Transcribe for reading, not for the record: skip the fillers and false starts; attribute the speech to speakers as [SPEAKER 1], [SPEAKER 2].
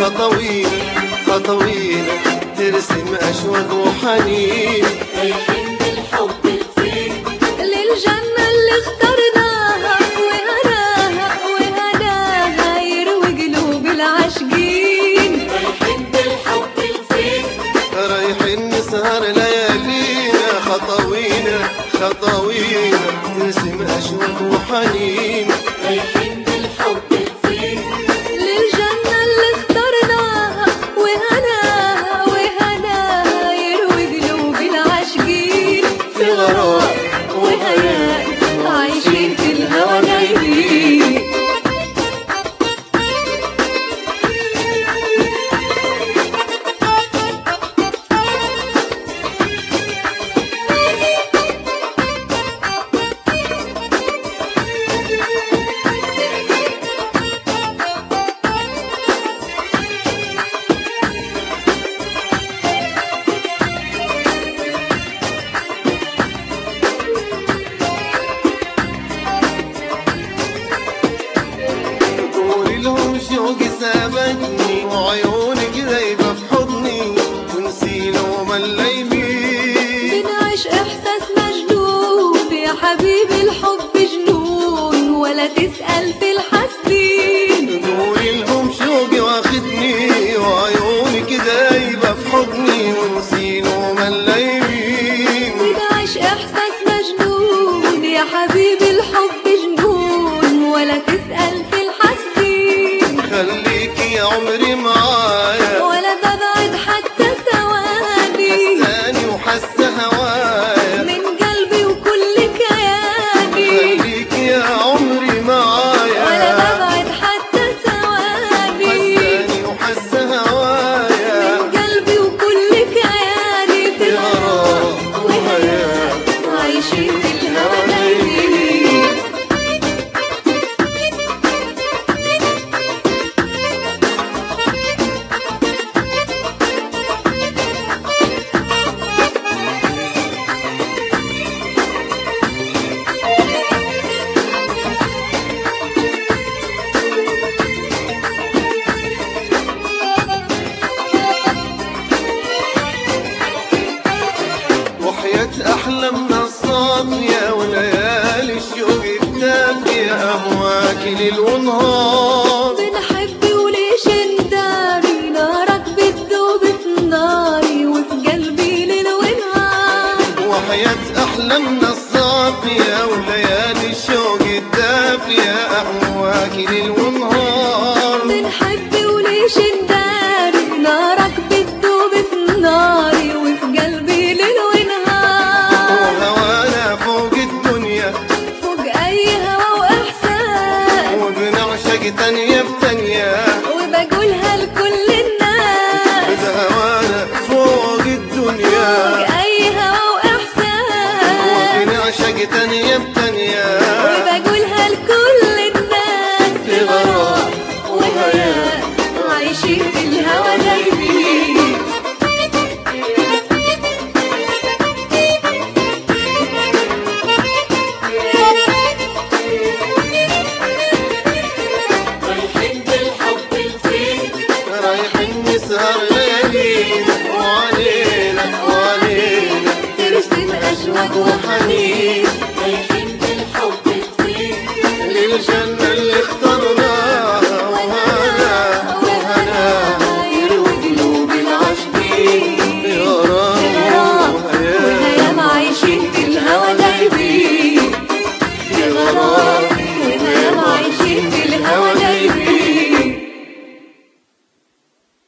[SPEAKER 1] خطوينا ترسم أشواق وحنين.
[SPEAKER 2] رايحين بالحب لفين؟
[SPEAKER 3] للجنة اللي اخترناها وهناها يروي قلوب العاشقين.
[SPEAKER 2] رايحين بالحب لفين؟
[SPEAKER 1] رايحين نسهر ليالينا خطوينا ترسم أشواق وحنين.
[SPEAKER 2] رايحين بالحب لفين؟
[SPEAKER 3] للجنة اللي اخترناها وهناها يروي قلوب العاشقين.
[SPEAKER 1] في غرام
[SPEAKER 3] وهياء عايشين في الهوى نايمين.
[SPEAKER 1] شوقي سابتني وعيونك غايبة في حضني ونسينا وما الليمين.
[SPEAKER 3] بنعيش إحساس مجنون يا حبيبي، الحب جنون ولا تسأل في الحاسدين.
[SPEAKER 1] قولي لهم شوقي واخدني وعيونك غايبة في حضني ونسينا وما الليمين.
[SPEAKER 3] بنعيش إحساس مجنون يا حبيبي، الحب جنون ولا تسأل في الحاسدين.
[SPEAKER 1] خليكي يا عمري معايا
[SPEAKER 3] ولا ببعد حتى ثواني،
[SPEAKER 1] حساني وحس هوايا
[SPEAKER 3] من قلبي وكل كياني.
[SPEAKER 1] خليكي يا عمري معايا
[SPEAKER 3] ولا ببعد حتى ثواني،
[SPEAKER 1] حساني وحس هوايا
[SPEAKER 3] من قلبي وكل كياني. في
[SPEAKER 1] غرام وهياء
[SPEAKER 3] عايشين في الهوى نايمين.
[SPEAKER 1] وحياة أحلامنا الصافية وليالي الشوق الدافية أهواك ليل ونهار.
[SPEAKER 3] بنحب وليش نداري، نارك بتذوب في ناري وفي قلبي ليل ونهار.
[SPEAKER 1] وحياة أحلامنا الصافية وليالي الشوق الدافية أهواك ليل ونهار.
[SPEAKER 3] بنحب وليش نداري، نارك بتذوب في ناري وفي قلبي ليل ونهار.
[SPEAKER 1] وهوانا فوق الدنيا
[SPEAKER 3] فوق أي هوى وإحساس،
[SPEAKER 1] وبنعشق تانية بتانية
[SPEAKER 3] وبقولها لكل الناس.
[SPEAKER 1] هوانا فوق الدنيا
[SPEAKER 3] فوق أي هوى وإحساس،
[SPEAKER 1] وبنعشق تانية بتانية
[SPEAKER 3] وبقولها لكل الناس.
[SPEAKER 1] في غرام وهياء
[SPEAKER 3] عايشين في الهوى نايمين.
[SPEAKER 2] رايحين بالحب لفين؟
[SPEAKER 1] رايحين نسهر ليالينا وعلينا
[SPEAKER 3] ترسم أشواق وحنين.
[SPEAKER 2] رايحين بالحب لفين؟
[SPEAKER 1] للجنة اللي اخترناها وهناها
[SPEAKER 3] يروي قلوب العاشقين.
[SPEAKER 1] بغرام وهياء
[SPEAKER 3] وهيام عايشين في الهوى نايمين. بغرام